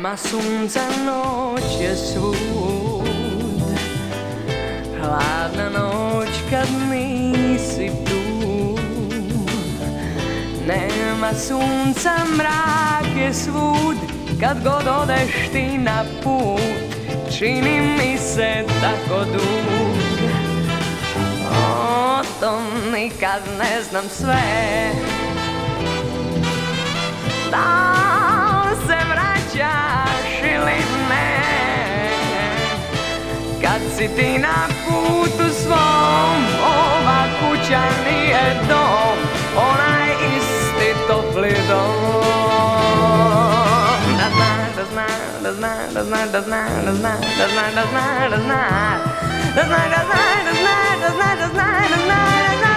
Nema sunca, noć je svud. Hladna noć kad nisi tu. Nema sunca, mrak je svud. Kad god odeš ti na put, čini mi se tako dug. O tom nikad ne znam sve. Da se vraćaš ili ne, kad si ti na putu svom, ova kuća nije dom, onaj isti topli dom. Da zna, da zna, da zna, da zna, da zna, da zna, da zna, da zna, da zna, da zna, da zna, da zna, da zna, da zna, da zna, da zna, da zna,